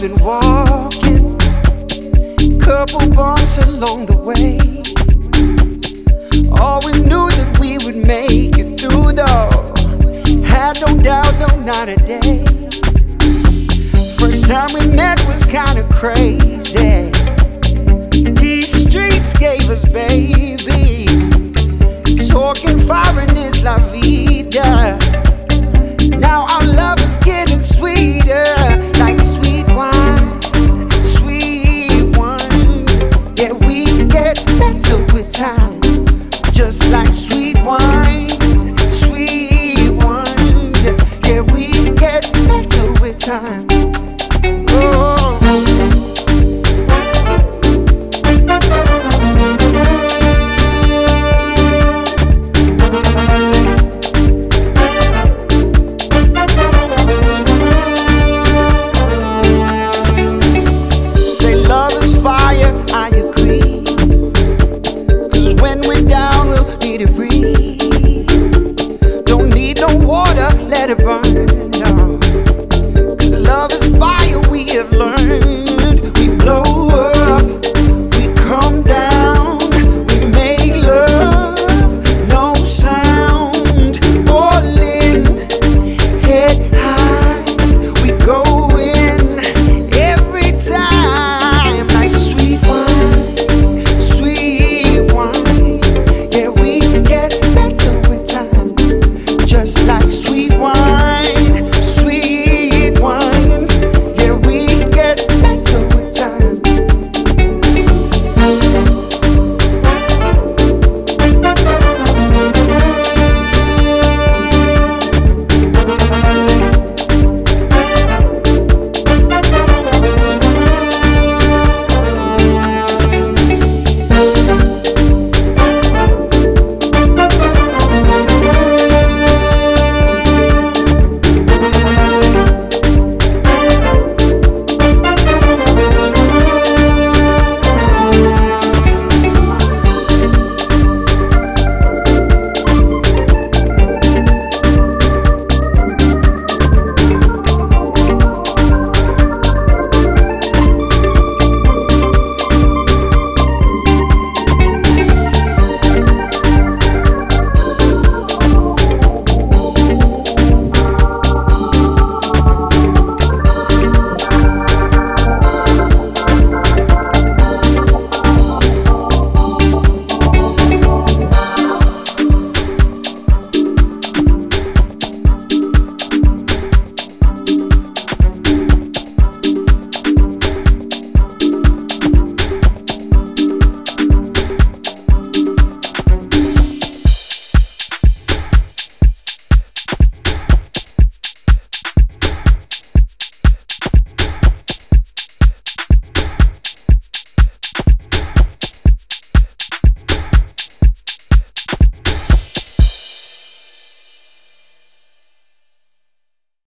been walking, couple bumps along the way. Always knew that we would make it through though. Had no doubt, no, not a day. First time we met was kinda crazy. These streets gave us baby. Talking foreign is la vida. Now our love is getting sweeter, like sweet wine, sweet wine. Yeah, we get better with time, just like sweet wine, sweet wine. Yeah, we get better with time. Oh. Let it burn, no. 'Cause love is fire, we have learned.